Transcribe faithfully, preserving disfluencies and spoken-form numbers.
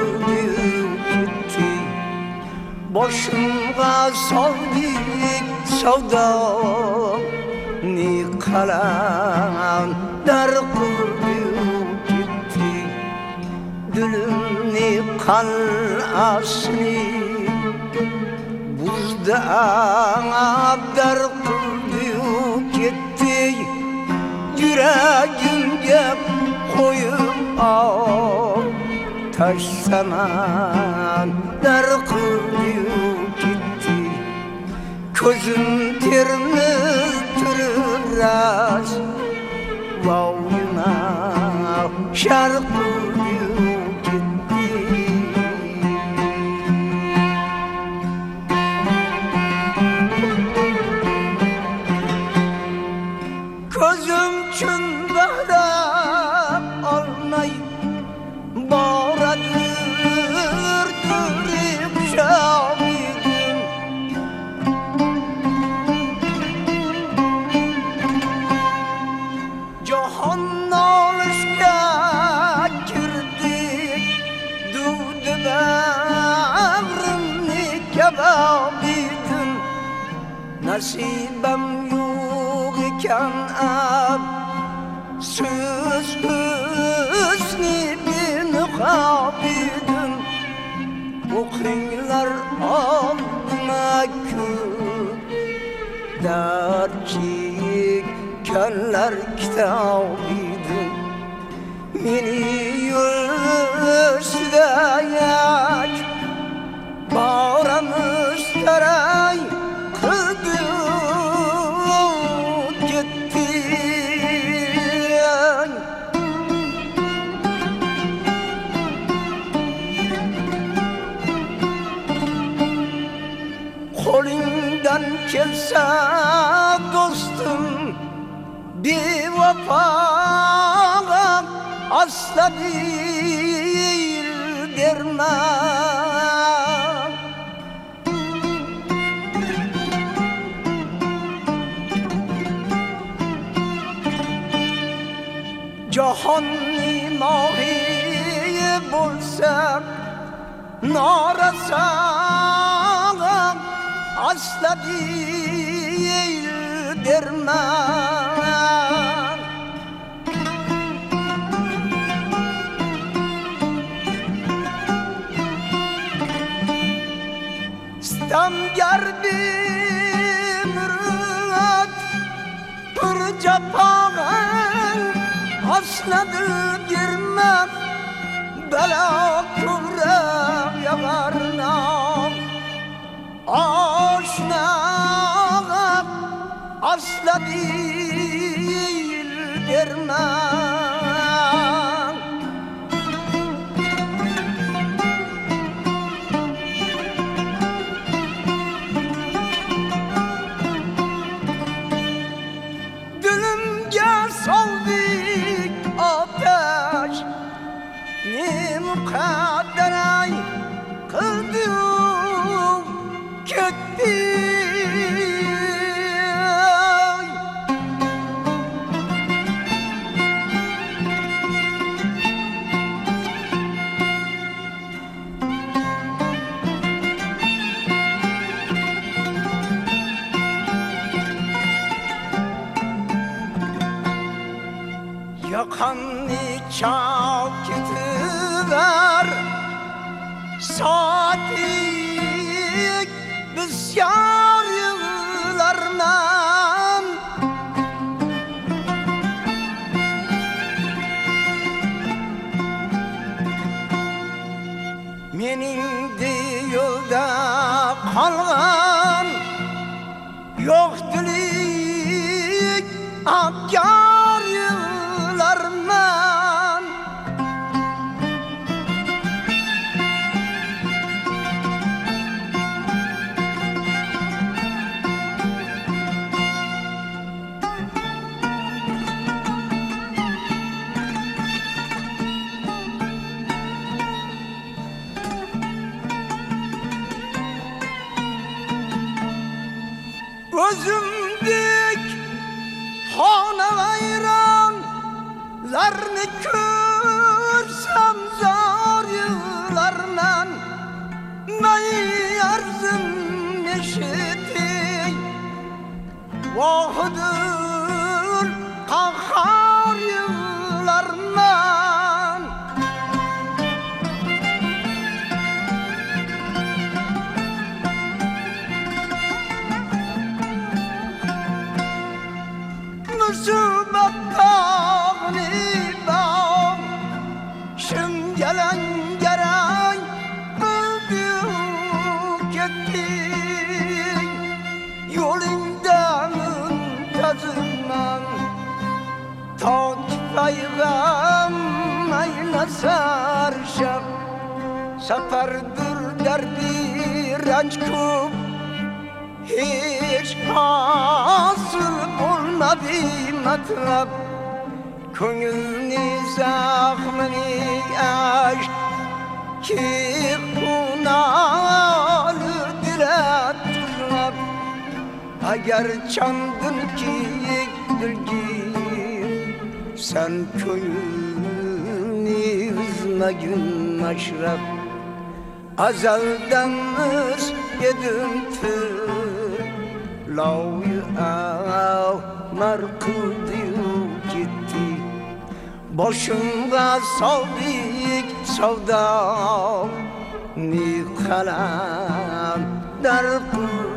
kırdık gitti. Boşuna saldık sevdanı kalanlar kırdık gitti. Dülümni kal'asını buzda abdar kırdık gitti. Yüreğimde koyup al taş samanlar kırdık gitti. Közüm terini tırıras vavuna şarkı gözüm çün bahrab almay boradır dürüp şabidim. Cahan alışka girdik duvdu bağrımni kebabidim. Nasibem yok iken ab söz hüsnü bin kabidim. Okuylar aldıma kök derçik könler kitabidim. Meni yüzdeyak bağramış taray kıldık gitti. Kolundan gelse dostum bir vefa asla değil derman. Cahan-ı mahi bulsak narasan asla değil derman. Stamgar bir mürat bir capan asladı girmem bela kübra yavarnam. Aşna asla değil derman. Dilimge saldık ateş ne mukadderay kıldık gitti. Yakanı çal gidiver saatlik biz yar yıllarından. Menin de yolda kalgan yok dilik akyar yıllarından. Gözümdük hana hayranlarını görsem zar yıllar Seferdir derdi ranç kup, hiç hasıl olmadı matlab. Könülni zahmini aşk ki kunalı dile tuzlab. Eğer çandın ki dilgir, sen könülni üzme gün maşrab. Azaldamız yedim tür, lavyu av markudiyu gitti. Boşunga savdik savda, ni kalam dar